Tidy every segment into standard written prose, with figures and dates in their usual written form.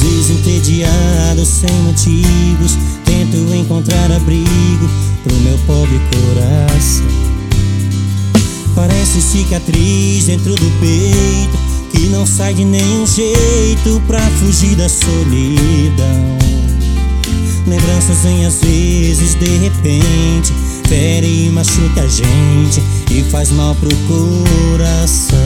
vezes entediado, sem motivos, tento encontrar abrigo pro meu pobre coração. Parece cicatriz dentro do peito, que não sai de nenhum jeito pra fugir da solidão. Lembranças vêm às vezes de repente, fere e machuca a gente e faz mal pro coração.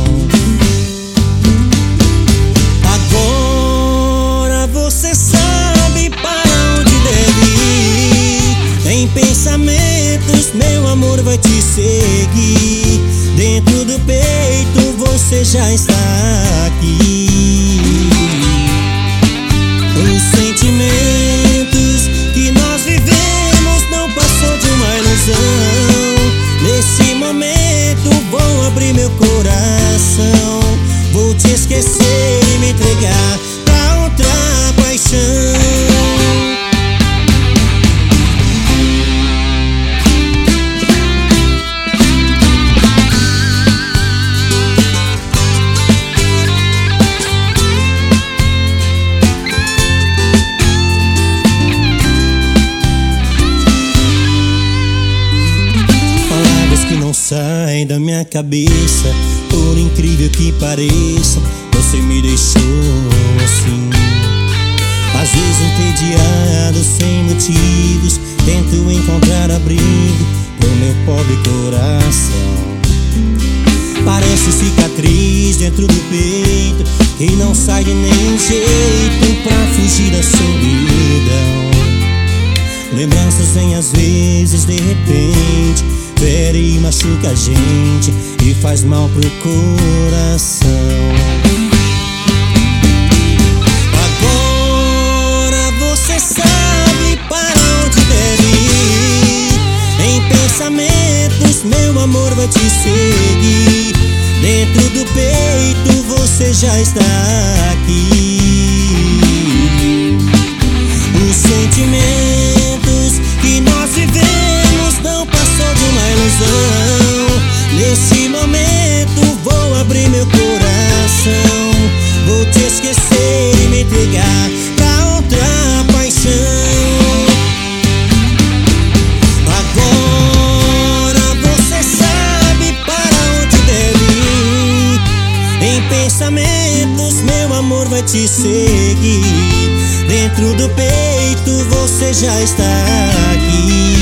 Agora você sabe para onde deve ir. Em pensamentos meu amor vai te seguir. Dentro do peito você já está aqui. Os sentimentos que nós vivemos não passou de uma ilusão. Nesse momento vou abrir meu coração, vou te esquecer e me entregar pra outra paixão. Sai da minha cabeça, por incrível que pareça, você me deixou assim. Às vezes entediado, sem motivos, tento encontrar abrigo pro meu pobre coração. Parece cicatriz dentro do peito, que não sai de nenhum jeito pra fugir da solidão. Lembranças vêm às vezes de repente, fere e machuca a gente e faz mal pro coração. Agora você sabe para onde deve ir. Em pensamentos meu amor vai te seguir. Dentro do peito você já está aqui. Os sentimentos que nós vivemos não passou de uma ilusão. Nesse momento vou abrir meu coração, vou te esquecer e me entregar pra outra paixão. Agora você sabe para onde deve ir. Em pensamentos meu amor vai te seguir. Dentro do peito você já está aqui.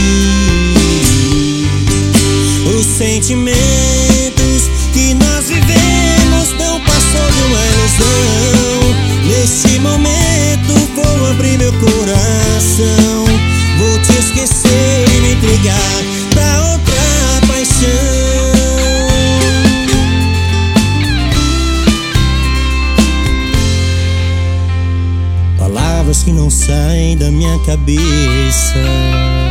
Os sentimentos que nós vivemos não passou de uma ilusão. Nesse momento vou abrir meu coração, vou te esquecer e me entregar pra outra paixão. Palavras que não saem da minha cabeça.